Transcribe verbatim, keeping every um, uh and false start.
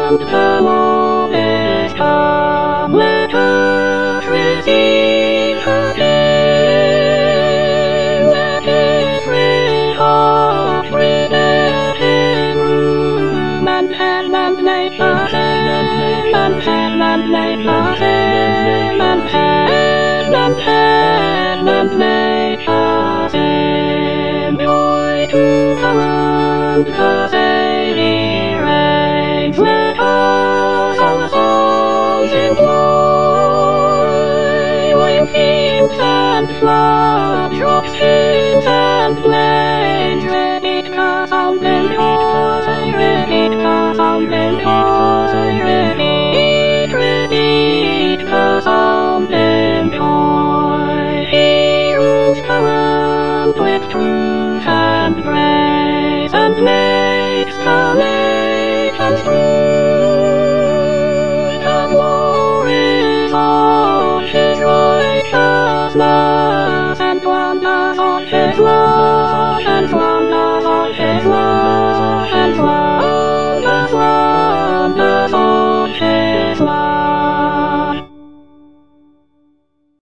and the longest come, let us receive her day. Let every heart prepare room, and pen and paper, and pen and paper, and pen and pen and paper, joy to the the daily rains. Let us our souls employ, when fields and floods, drops, streams and plains, repeat the sound and joy, repeat the sound and joy, repeat, repeat the sound and joy. He rules the world with truth and grace, and makes the nations true. The glories of his righteousness, and wonders of his love, and wonders of his love, and wonders, wonders of